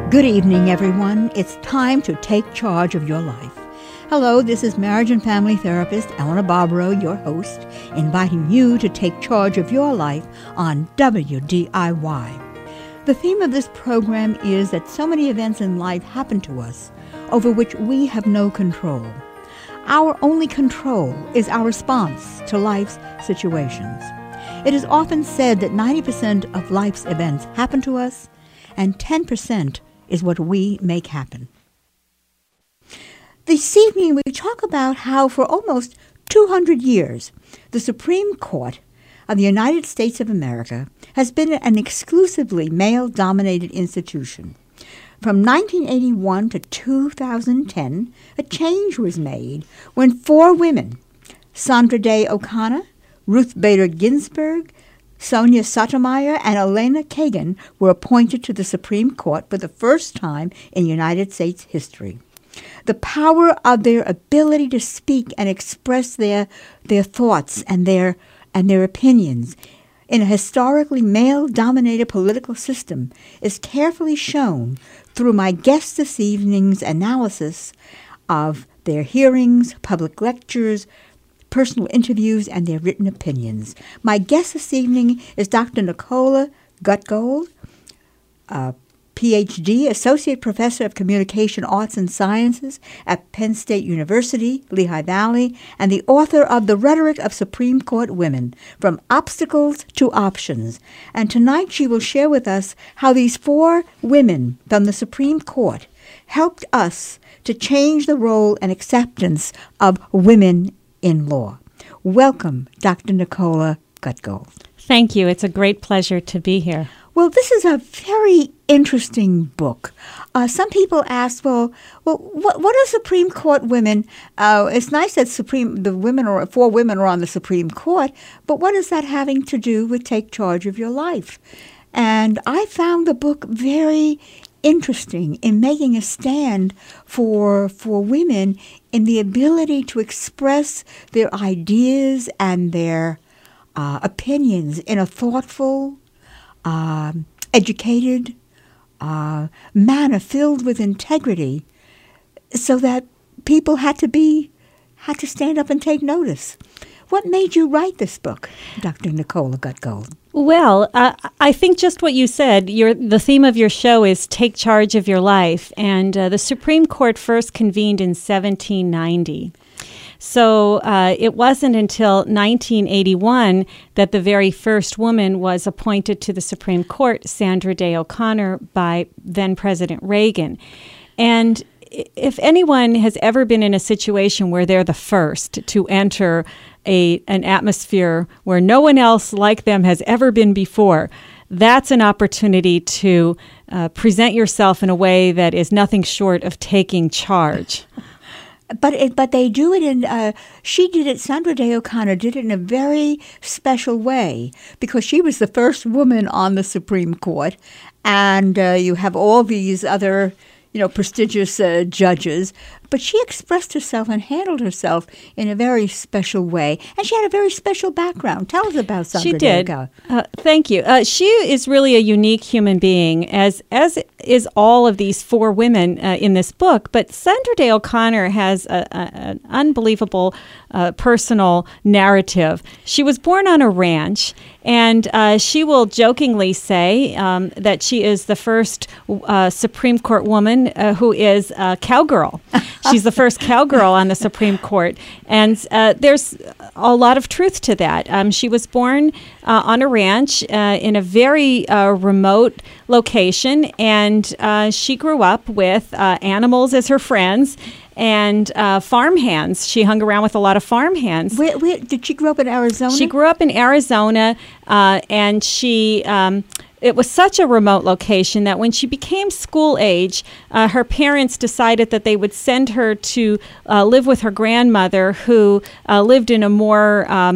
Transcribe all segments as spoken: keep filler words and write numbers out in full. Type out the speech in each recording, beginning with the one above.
Good evening, everyone. It's time to take charge of your life. Hello, this is marriage and family therapist Eleanor Barbaro, your host, inviting you to take charge of your life on W D I Y. The theme of this program is that so many events in life happen to us over which we have no control. Our only control is our response to life's situations. It is often said that ninety percent of life's events happen to us, and ten percent is what we make happen. This evening we talk about how for almost two hundred years, the Supreme Court of the United States of America has been an exclusively male-dominated institution. From nineteen eighty-one to two thousand ten, a change was made when four women, Sandra Day O'Connor, Ruth Bader Ginsburg, Sonia Sotomayor, and Elena Kagan were appointed to the Supreme Court for the first time in United States history. The power of their ability to speak and express their their thoughts and their and their opinions in a historically male-dominated political system is carefully shown through my guests this evening's analysis of their hearings, public lectures, personal interviews, and their written opinions. My guest this evening is Doctor Nicola Gutgold, a P H D, Associate Professor of Communication Arts and Sciences at Penn State University, Lehigh Valley, and the author of The Rhetoric of Supreme Court Women, From Obstacles to Options. And tonight she will share with us how these four women from the Supreme Court helped us to change the role and acceptance of women in law. Welcome, Doctor Nicola Gutgold. Thank you. It's a great pleasure to be here. Well, this is a very interesting book. Uh, some people ask, well, well, what, what are Supreme Court women? Uh, it's nice that Supreme the women are four women are on the Supreme Court, but what is that having to do with take charge of your life? And I found the book very interesting in making a stand for for women in the ability to express their ideas and their uh, opinions in a thoughtful, uh, educated uh, manner filled with integrity, so that people had to be had to stand up and take notice. What made you write this book, Doctor Nicola Gutgold? Well, uh, I think just what you said, your, the theme of your show is take charge of your life. And uh, the Supreme Court first convened in seventeen ninety. So uh, it wasn't until nineteen eighty-one that the very first woman was appointed to the Supreme Court, Sandra Day O'Connor, by then President Reagan. And if anyone has ever been in a situation where they're the first to enter a an atmosphere where no one else like them has ever been before, that's an opportunity to uh, present yourself in a way that is nothing short of taking charge. But it, but they do it in, uh, she did it, Sandra Day O'Connor did it in a very special way because she was the first woman on the Supreme Court, and uh, you have all these other, you know, prestigious uh, judges, but she expressed herself and handled herself in a very special way, and she had a very special background. Tell us about Sandra She did. Day. Uh, thank you. Uh, she is really a unique human being, as as is all of these four women uh, in this book. But Sandra Day O'Connor has a, a, an unbelievable uh, personal narrative. She was born on a ranch, and uh, she will jokingly say um, that she is the first uh, Supreme Court woman uh, who is a cowgirl. She's the first cowgirl on the Supreme Court, and uh, there's a lot of truth to that. Um, she was born uh, on a ranch uh, in a very uh, remote location, and uh, she grew up with uh, animals as her friends and uh, farm hands. She hung around with a lot of farm hands. Where, where, did she grow up in Arizona? She grew up in Arizona, uh, and she... Um, It was such a remote location that when she became school age, uh, her parents decided that they would send her to uh, live with her grandmother, who uh, lived in a more um,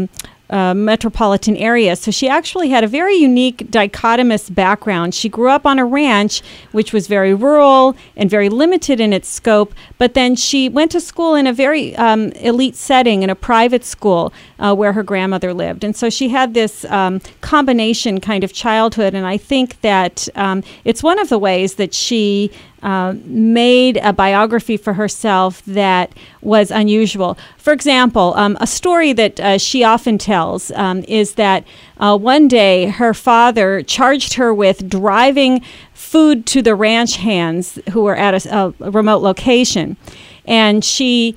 uh, metropolitan area. So she actually had a very unique dichotomous background. She grew up on a ranch, which was very rural and very limited in its scope, but then she went to school in a very um, elite setting, in a private school uh, where her grandmother lived. And so she had this um, combination kind of childhood, and I think that um, it's one of the ways that she Uh, made a biography for herself that was unusual. For example, um, a story that uh, she often tells um, is that uh, one day her father charged her with driving food to the ranch hands who were at a, a remote location. And she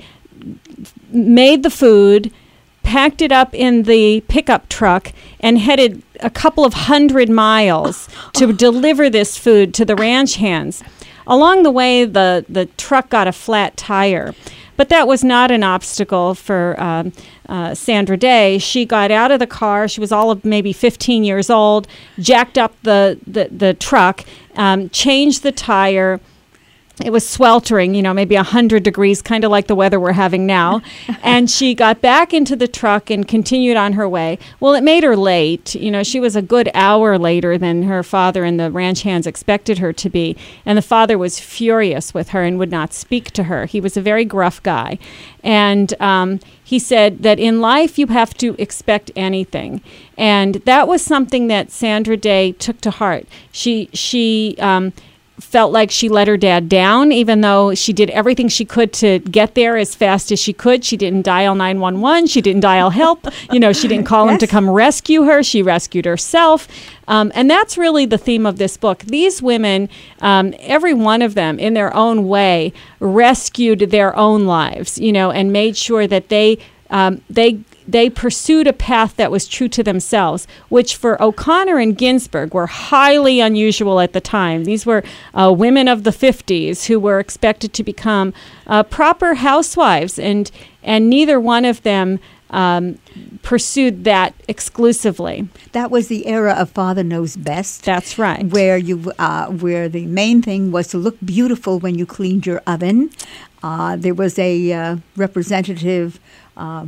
made the food, packed it up in the pickup truck, and headed a couple of hundred miles to deliver this food to the ranch hands. Along the way, the, the truck got a flat tire, but that was not an obstacle for um, uh, Sandra Day. She got out of the car. She was all of maybe fifteen years old, jacked up the, the, the truck, um, changed the tire. It was sweltering, you know, maybe one hundred degrees, kind of like the weather we're having now. And she got back into the truck and continued on her way. Well, it made her late. You know, she was a good hour later than her father and the ranch hands expected her to be. And the father was furious with her and would not speak to her. He was a very gruff guy. And um, he said that in life you have to expect anything. And that was something that Sandra Day took to heart. She, she, um, felt like she let her dad down, even though she did everything she could to get there as fast as she could. She didn't dial nine one one. She didn't dial help. You know, she didn't call yes. him to come rescue her. She rescued herself. Um, and that's really the theme of this book. These women, um, every one of them in their own way, rescued their own lives, you know, and made sure that they um, they they pursued a path that was true to themselves, which for O'Connor and Ginsburg were highly unusual at the time. These were uh, women of the fifties who were expected to become uh, proper housewives, and and neither one of them um, pursued that exclusively. That was the era of Father Knows Best. That's right. Where you, uh, where the main thing was to look beautiful when you cleaned your oven. Uh, there was a uh, representative. Uh,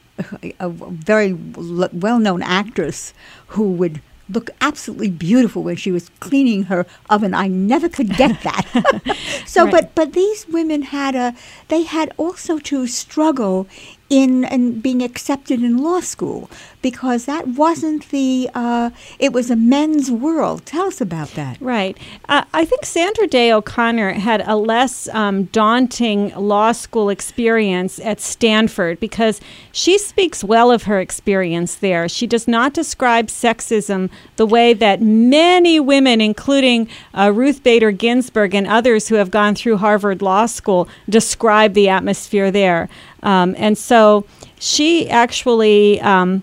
a very well-known actress who would look absolutely beautiful when she was cleaning her oven. I never could get that. so, right. but but these women had a they had also to struggle in in being accepted in law school, because that wasn't the uh, it was a men's world. Tell us about that. Right. Uh, I think Sandra Day O'Connor had a less um, daunting law school experience at Stanford, because she speaks well of her experience there. She does not describe sexism the way that many women, including uh, Ruth Bader Ginsburg and others who have gone through Harvard Law School, describe the atmosphere there. Um, and so she actually um,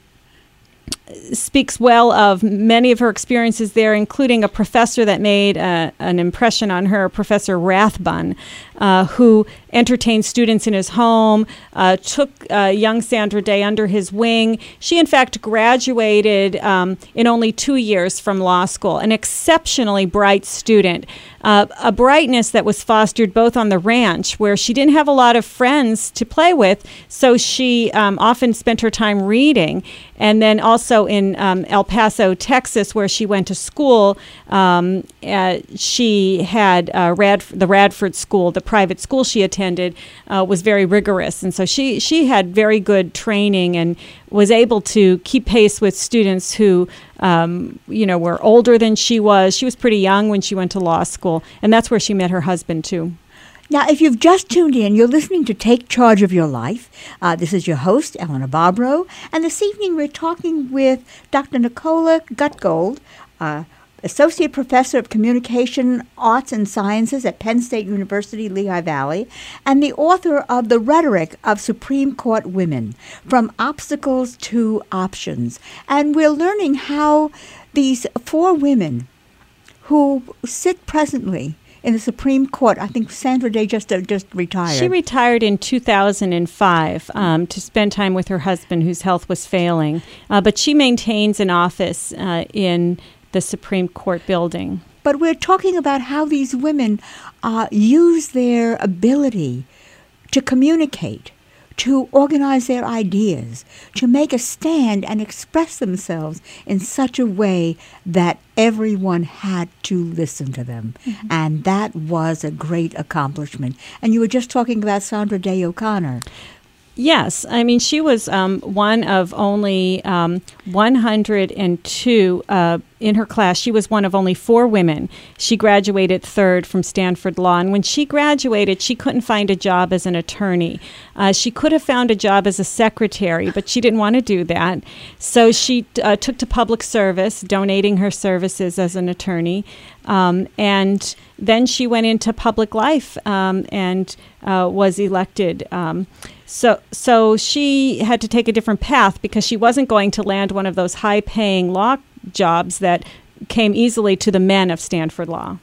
speaks well of many of her experiences there, including a professor that made uh, an impression on her, Professor Rathbun, uh, who entertained students in his home, uh, took uh, young Sandra Day under his wing. She, in fact, graduated um, in only two years from law school, an exceptionally bright student, uh, a brightness that was fostered both on the ranch, where she didn't have a lot of friends to play with, so she um, often spent her time reading, and then also in um, El Paso, Texas, where she went to school, um, uh, she had uh, Rad- the Radford School, the private school she attended, uh, was very rigorous. And so she, she had very good training and was able to keep pace with students who, um, you know, were older than she was. She was pretty young when she went to law school, and that's where she met her husband, too. Now, if you've just tuned in, you're listening to Take Charge of Your Life. Uh, this is your host, Eleanor Bobrow, and this evening we're talking with Doctor Nicola Gutgold, uh, Associate Professor of Communication Arts and Sciences at Penn State University, Lehigh Valley, and the author of The Rhetoric of Supreme Court Women, From Obstacles to Options. And we're learning how these four women who sit presently in the Supreme Court. I think Sandra Day just uh, just retired. She retired in two thousand five um, to spend time with her husband, whose health was failing. Uh, but she maintains an office uh, in the Supreme Court building. But we're talking about how these women uh, use their ability to communicate, to organize their ideas, to make a stand and express themselves in such a way that everyone had to listen to them. Mm-hmm. And that was a great accomplishment. And you were just talking about Sandra Day O'Connor. Yes, I mean, she was um, one of only um, one hundred two uh, in her class. She was one of only four women. She graduated third from Stanford Law. And when she graduated, she couldn't find a job as an attorney. Uh, she could have found a job as a secretary, but she didn't want to do that. So she uh, took to public service, donating her services as an attorney. Um, and then she went into public life um, and uh, was elected. Um, So so she had to take a different path because she wasn't going to land one of those high-paying law jobs that came easily to the men of Stanford Law.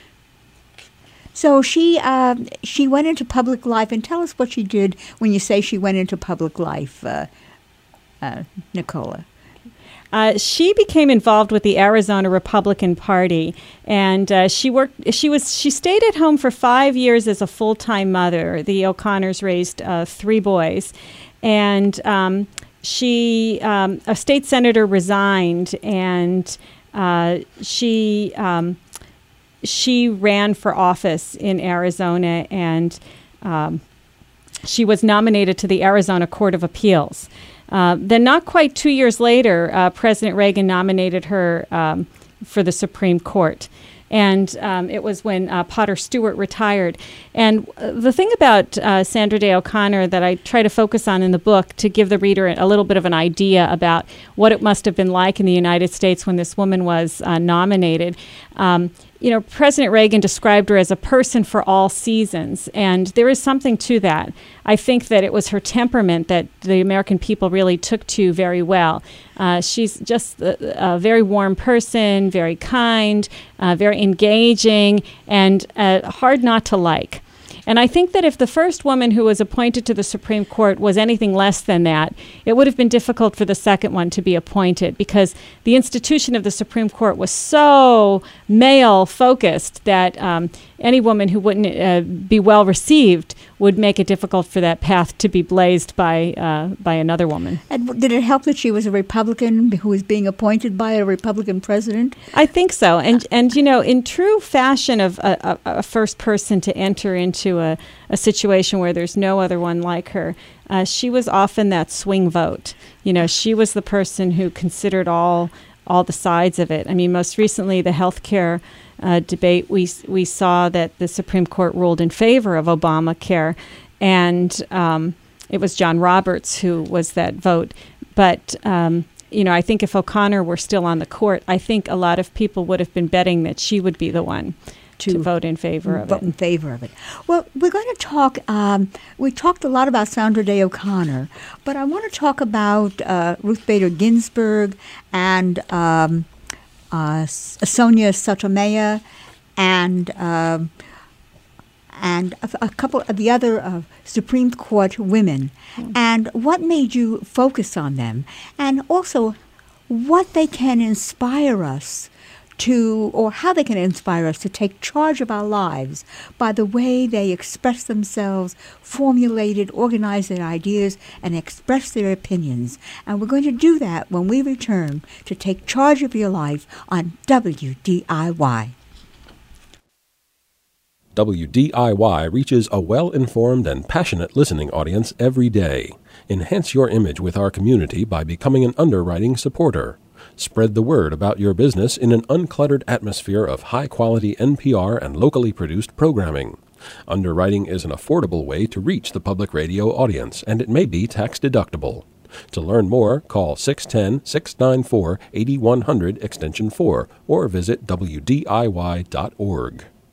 So she uh, she went into public life. And tell us what she did when you say she went into public life, uh, uh, Nicola. Uh, she became involved with the Arizona Republican Party, and uh, she worked. She was. She stayed at home for five years as a full-time mother. The O'Connors raised uh, three boys, and um, she, um, a state senator, resigned, and uh, she um, she ran for office in Arizona, and um, she was nominated to the Arizona Court of Appeals. Uh, then not quite two years later, uh, President Reagan nominated her um, for the Supreme Court. And um, it was when uh, Potter Stewart retired. And uh, the thing about uh, Sandra Day O'Connor that I try to focus on in the book to give the reader a little bit of an idea about what it must have been like in the United States when this woman was uh, nominated, um, you know, President Reagan described her as a person for all seasons, and there is something to that. I think that it was her temperament that the American people really took to very well. Uh, she's just a, a very warm person, very kind, uh, very engaging, and uh, hard not to like. And I think that if the first woman who was appointed to the Supreme Court was anything less than that, it would have been difficult for the second one to be appointed because the institution of the Supreme Court was so male-focused that um, any woman who wouldn't uh, be well received would make it difficult for that path to be blazed by uh, by another woman. And did it help that she was a Republican who was being appointed by a Republican president? I think so. And, and you know, in true fashion of a, a, a first person to enter into a, a situation where there's no other one like her, uh, she was often that swing vote. You know, she was the person who considered all all the sides of it. I mean, most recently, the health care Uh, debate, we we saw that the Supreme Court ruled in favor of Obamacare, and um, it was John Roberts who was that vote. But um, you know, I think if O'Connor were still on the court, I think a lot of people would have been betting that she would be the one to, to vote in favor of vote it. in favor of it. Well, we're going to talk. Um, we talked a lot about Sandra Day O'Connor, but I want to talk about uh, Ruth Bader Ginsburg and. Um, Uh, Sonia Sotomayor, and uh, and a, a couple of the other uh, Supreme Court women. Mm. And what made you focus on them? And also, what they can inspire us to, or how they can inspire us to take charge of our lives by the way they express themselves, formulated, organize their ideas, and express their opinions. And we're going to do that when we return to Take Charge of Your Life on W D I Y. W D I Y reaches a well-informed and passionate listening audience every day. Enhance your image with our community by becoming an underwriting supporter. Spread the word about your business in an uncluttered atmosphere of high-quality N P R and locally produced programming. Underwriting is an affordable way to reach the public radio audience, and it may be tax-deductible. To learn more, call six one zero, six nine four, eight one zero zero extension four or visit W D I Y dot org.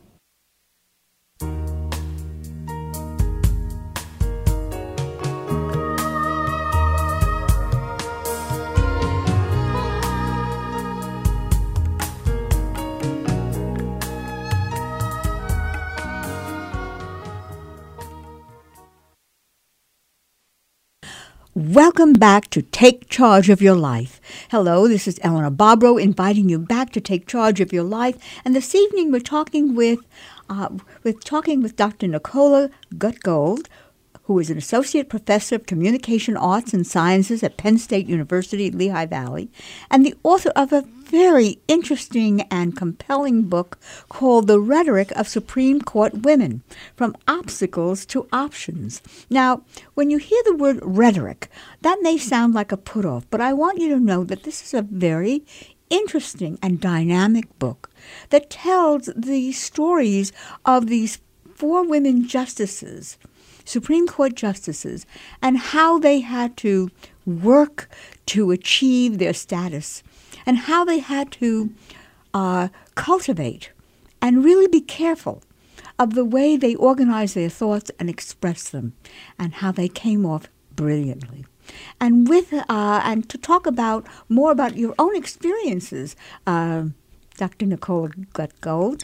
Welcome back to Take Charge of Your Life. Hello, this is Eleanor Bobrow inviting you back to take charge of your life. And this evening we're talking with, uh, with talking with Doctor Nicola Gutgold, who is an associate professor of communication arts and sciences at Penn State University, Lehigh Valley, and the author of a very interesting and compelling book called The Rhetoric of Supreme Court Women, From Obstacles to Options. Now, when you hear the word rhetoric, that may sound like a put-off, but I want you to know that this is a very interesting and dynamic book that tells the stories of these four women justices, Supreme Court justices, and how they had to work to achieve their status, and how they had to uh, cultivate and really be careful of the way they organized their thoughts and expressed them, and how they came off brilliantly. And with uh, and to talk about more about your own experiences, uh, Doctor Nicole Gutgold,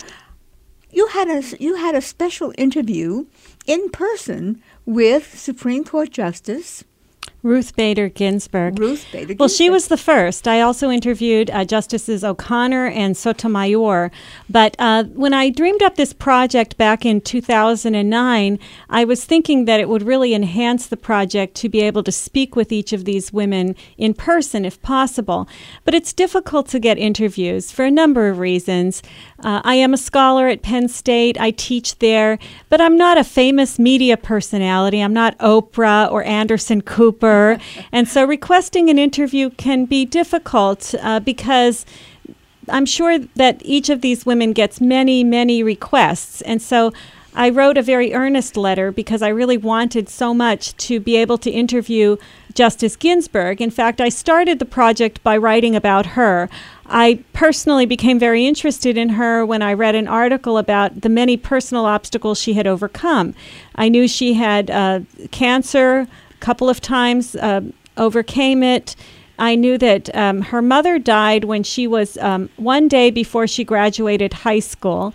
you had a you had a special interview in person with Supreme Court Justice Ruth Bader Ginsburg. Ruth Bader Ginsburg. Well, she was the first. I also interviewed uh, Justices O'Connor and Sotomayor. But uh, when I dreamed up this project back in two thousand nine, I was thinking that it would really enhance the project to be able to speak with each of these women in person, if possible. But it's difficult to get interviews for a number of reasons. Uh, I am a scholar at Penn State. I teach there. But I'm not a famous media personality. I'm not Oprah or Anderson Cooper. And so requesting an interview can be difficult uh, because I'm sure that each of these women gets many, many requests. And so I wrote a very earnest letter because I really wanted so much to be able to interview Justice Ginsburg. In fact, I started the project by writing about her. I personally became very interested in her when I read an article about the many personal obstacles she had overcome. I knew she had uh, cancer, couple of times, uh, overcame it. I knew that um, her mother died when she was um, one day before she graduated high school.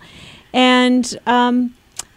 And um,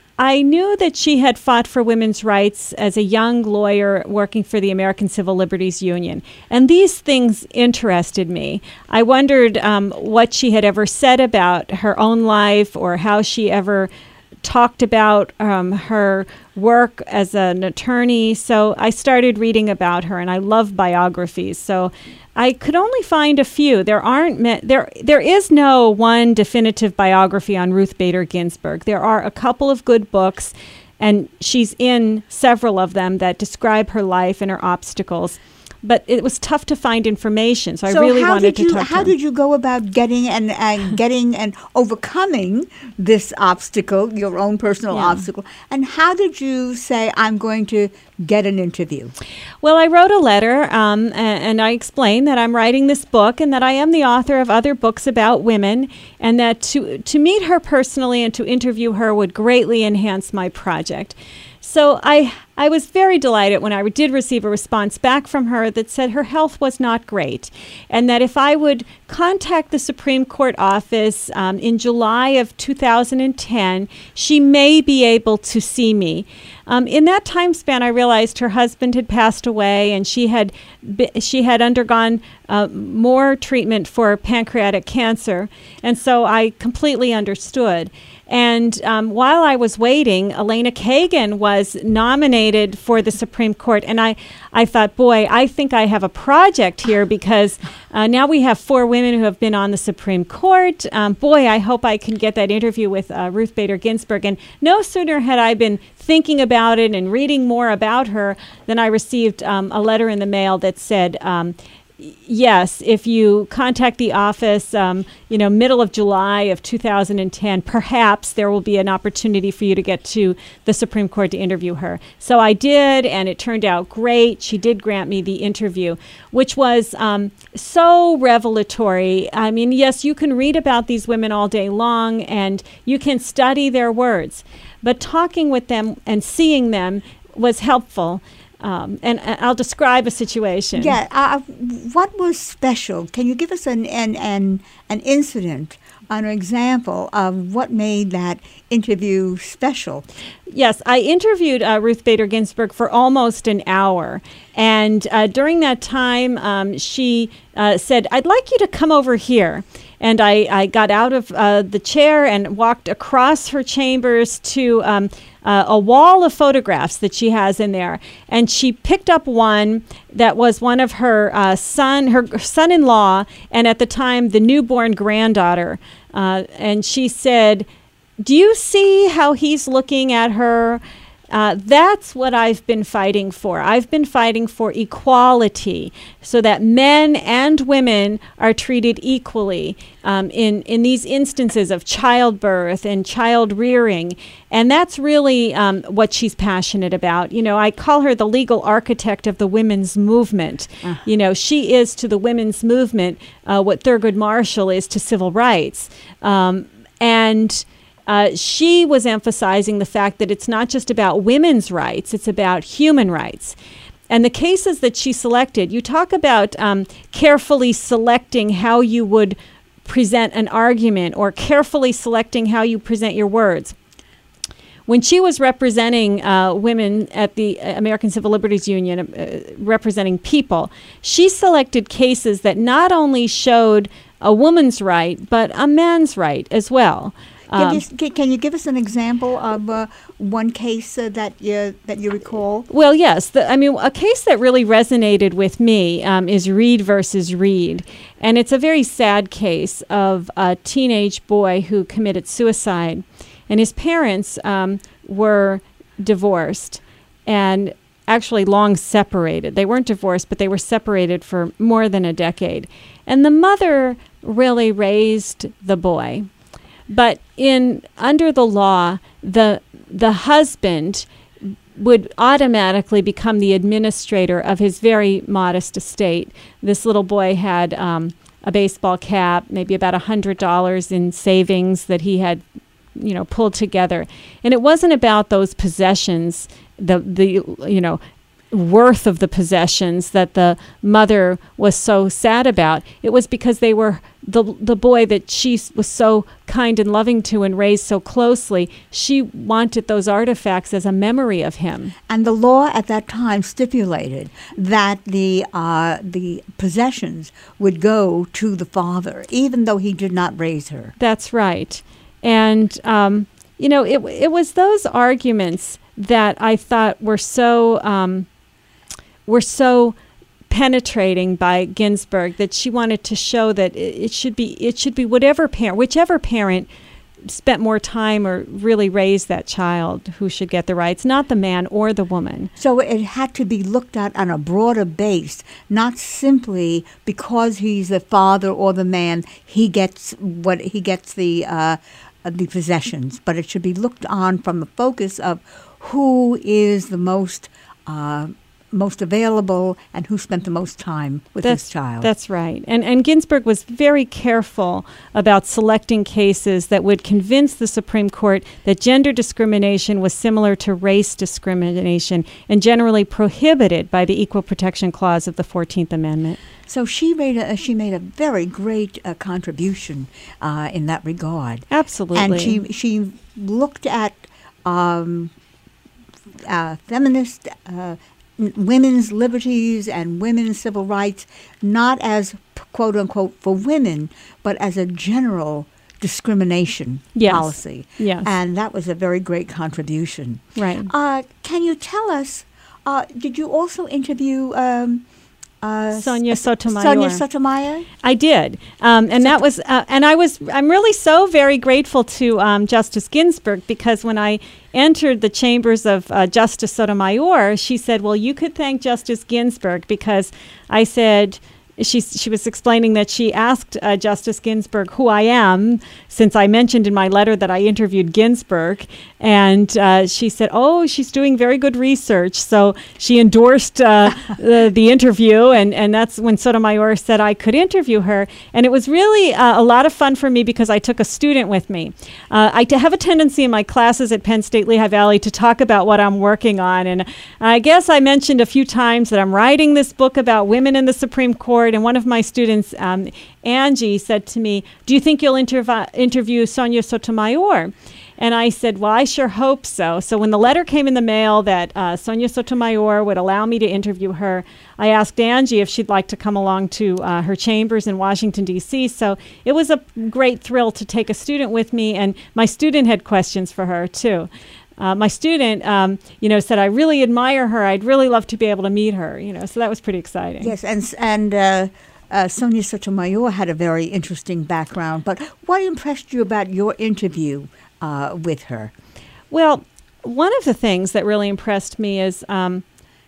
I knew that she had fought for women's rights as a young lawyer working for the American Civil Liberties Union. And these things interested me. I wondered um, what she had ever said about her own life or how she ever talked about um, her work as an attorney. So I started reading about her, and I love biographies. So I could only find a few. There aren't ma- there. There is no one definitive biography on Ruth Bader Ginsburg. There are a couple of good books, and she's in several of them that describe her life and her obstacles. But it was tough to find information, so, so I really how wanted did to you, talk to How her. did you go about getting and uh, getting and overcoming this obstacle, your own personal Yeah. obstacle? And how did you say, I'm going to get an interview? Well, I wrote a letter, um, a- and I explained that I'm writing this book and that I am the author of other books about women, and that to, to meet her personally and to interview her would greatly enhance my project. So I I was very delighted when I did receive a response back from her that said her health was not great, and that if I would contact the Supreme Court office um, in July of two thousand ten, she may be able to see me. Um, in that time span, I realized her husband had passed away, and she had be, she had undergone uh, more treatment for pancreatic cancer, and so I completely understood. And um, while I was waiting, Elena Kagan was nominated for the Supreme Court. And I, I thought, boy, I think I have a project here because uh, now we have four women who have been on the Supreme Court. Um, boy, I hope I can get that interview with uh, Ruth Bader Ginsburg. And no sooner had I been thinking about it and reading more about her than I received um, a letter in the mail that said, um, yes, if you contact the office, um, you know, middle of July of two thousand ten, perhaps there will be an opportunity for you to get to the Supreme Court to interview her. So I did, and it turned out great. She did grant me the interview, which was um, so revelatory. I mean, yes, you can read about these women all day long, and you can study their words, but talking with them and seeing them was helpful. Um, and uh, I'll describe a situation. Yeah. Uh, what was special? Can you give us an an an, an incident, an example of what made that interview special? Yes, I interviewed uh, Ruth Bader Ginsburg for almost an hour. And uh, during that time, um, she uh, said, I'd like you to come over here. And I, I got out of uh, the chair and walked across her chambers to um, uh, a wall of photographs that she has in there. And she picked up one that was one of her uh, son, her son-in-law, and at the time, the newborn granddaughter. Uh, and she said, "Do you see how he's looking at her? Uh, that's what I've been fighting for. I've been fighting for equality so that men and women are treated equally um, in, in these instances of childbirth and child rearing. And that's really um, what she's passionate about. You know, I call her the legal architect of the women's movement. Uh. You know, she is to the women's movement uh, what Thurgood Marshall is to civil rights. Um, and... Uh, she was emphasizing the fact that it's not just about women's rights, it's about human rights. And the cases that she selected, you talk about um, carefully selecting how you would present an argument or carefully selecting how you present your words. When she was representing uh, women at the American Civil Liberties Union, uh, representing people, she selected cases that not only showed a woman's right, but a man's right as well. Um, you, can you give us an example of uh, one case uh, that you that you recall? Well, yes. The, I mean, a case that really resonated with me um, is Reed versus Reed, and it's a very sad case of a teenage boy who committed suicide, and his parents um, were divorced, and actually long separated. They weren't divorced, but they were separated for more than a decade, and the mother really raised the boy. But in under the law, the the husband would automatically become the administrator of his very modest estate. This little boy had um, a baseball cap, maybe about a hundred dollars in savings that he had, you know, pulled together. And it wasn't about those possessions, the the you know. worth of the possessions that the mother was so sad about. It was because they were the the boy that she was so kind and loving to and raised so closely. She wanted those artifacts as a memory of him. And the law at that time stipulated that the uh, the possessions would go to the father, even though he did not raise her. That's right. And um, you know, it it was those arguments that I thought were so um, were so penetrating by Ginsburg that she wanted to show that it, it should be it should be whatever parent, whichever parent spent more time or really raised that child who should get the rights, not the man or the woman. So it had to be looked at on a broader base, not simply because he's the father or the man, he gets what he gets the uh, the possessions, but it should be looked on from the focus of who is the most uh, most available and who spent the most time with that's, his child. That's right. And and Ginsburg was very careful about selecting cases that would convince the Supreme Court that gender discrimination was similar to race discrimination and generally prohibited by the Equal Protection Clause of the fourteenth Amendment. So she made a she made a very great uh, contribution uh, in that regard. Absolutely. And she she looked at um, uh, feminist uh, women's liberties and women's civil rights not as quote unquote for women, but as a general discrimination yes. policy. Yes. And that was a very great contribution. Right. Uh, can you tell us? Uh, did you also interview? Um, Uh, Sonia Sotomayor. Sonia Sotomayor. I did, um, and that was, uh, and I was. I'm really so very grateful to um, Justice Ginsburg because when I entered the chambers of uh, Justice Sotomayor, she said, "Well, you could thank Justice Ginsburg," because I said. She she was explaining that she asked uh, Justice Ginsburg who I am, since I mentioned in my letter that I interviewed Ginsburg, and uh, she said, "Oh, she's doing very good research." So she endorsed uh, the, the interview, and, and that's when Sotomayor said I could interview her, and it was really uh, a lot of fun for me because I took a student with me. Uh, I t- have a tendency in my classes at Penn State Lehigh Valley to talk about what I'm working on, and I guess I mentioned a few times that I'm writing this book about women in the Supreme Court. And one of my students, um, Angie, said to me, "Do you think you'll interv- interview Sonia Sotomayor?" And I said, "Well, I sure hope so." So when the letter came in the mail that uh, Sonia Sotomayor would allow me to interview her, I asked Angie if she'd like to come along to uh, her chambers in Washington, D C So it was a great thrill to take a student with me, and my student had questions for her, too. uh, my student, um, you know, said, I really admire her. I'd really love to be able to meet her, you know, so that was pretty exciting. Yes, and, and uh, uh, Sonia Sotomayor had a very interesting background, but what impressed you about your interview uh, with her? Well, one of the things that really impressed me is um,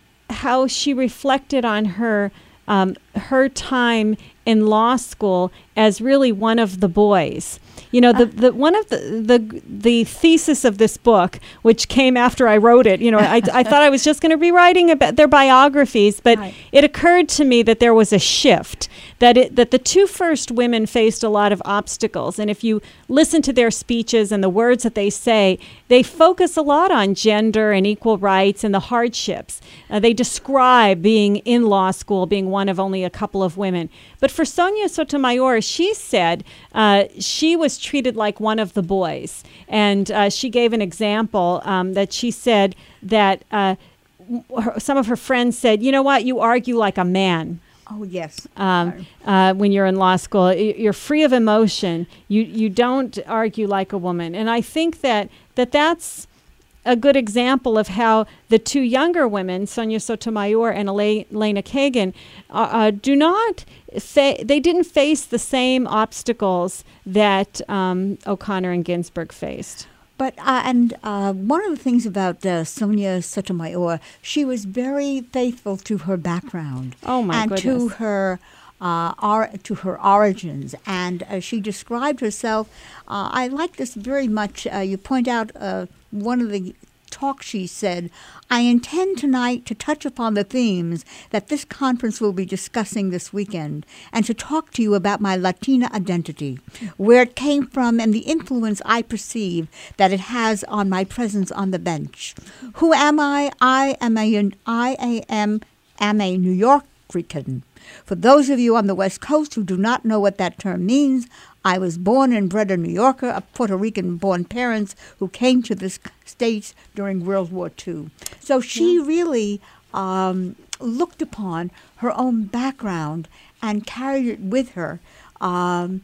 how she reflected on her um, her time in law school as really one of the boys. You know, the, the one of the, the the thesis of this book, which came after I wrote it, you know, I, I thought I was just going to be writing about their biographies, but right. It occurred to me that there was a shift, that it, that the two first women faced a lot of obstacles. And if you listen to their speeches and the words that they say, they focus a lot on gender and equal rights and the hardships. Uh, they describe being in law school, being one of only a couple of women. But for Sonia Sotomayor, she said uh, she was treated like one of the boys. And uh, she gave an example um, that she said that uh, her, some of her friends said, you know what, you argue like a man. Oh, yes. Um, uh, when you're in law school, you're free of emotion. You you don't argue like a woman. And I think that, that that's a good example of how the two younger women, Sonia Sotomayor and Elena Kagan, uh, uh, do not, fa- they didn't face the same obstacles that um, O'Connor and Ginsburg faced. But uh, and uh, one of the things about uh, Sonia Sotomayor, she was very faithful to her background. Oh my and goodness! And to her, uh, or, to her origins, and uh, she described herself. Uh, I like this very much. Uh, you point out uh, one of the talks she said, I intend tonight to touch upon the themes that this conference will be discussing this weekend and to talk to you about my Latina identity, where it came from and the influence I perceive that it has on my presence on the bench. Who am I? I am a, I am, am a New Yorker. For those of you on the West Coast who do not know what that term means, I was born and bred a New Yorker of Puerto Rican-born parents who came to the States during World War Two. So she yeah. really um, looked upon her own background and carried it with her um,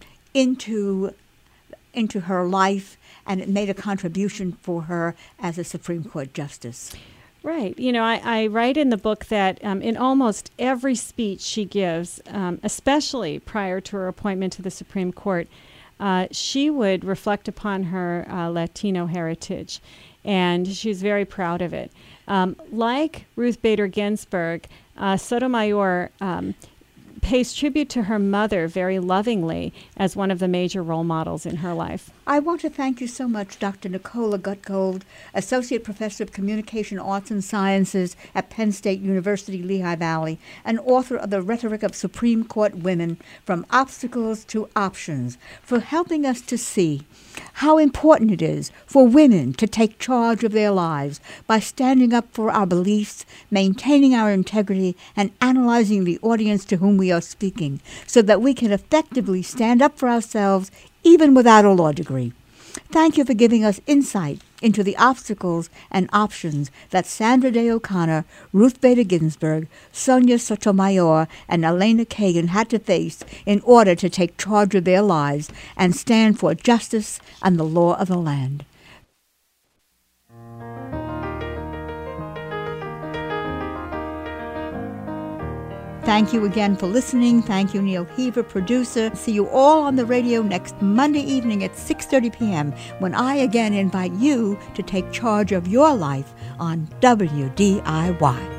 into into her life, and it made a contribution for her as a Supreme Court justice. Right. You know, I, I write in the book that um, in almost every speech she gives, um, especially prior to her appointment to the Supreme Court, uh, she would reflect upon her uh, Latino heritage, and she's very proud of it. Um, like Ruth Bader Ginsburg, uh, Sotomayor um, pays tribute to her mother very lovingly as one of the major role models in her life. I want to thank you so much, Doctor Nicola Gutgold, Associate Professor of Communication Arts and Sciences at Penn State University, Lehigh Valley, and author of The Rhetoric of Supreme Court Women, From Obstacles to Options, for helping us to see how important it is for women to take charge of their lives by standing up for our beliefs, maintaining our integrity, and analyzing the audience to whom we are speaking, so that we can effectively stand up for ourselves even without a law degree. Thank you for giving us insight into the obstacles and options that Sandra Day O'Connor, Ruth Bader Ginsburg, Sonia Sotomayor, and Elena Kagan had to face in order to take charge of their lives and stand for justice and the law of the land. Thank you again for listening. Thank you, Neil Heaver, producer. See you all on the radio next Monday evening at six thirty p.m. when I again invite you to take charge of your life on W D I Y.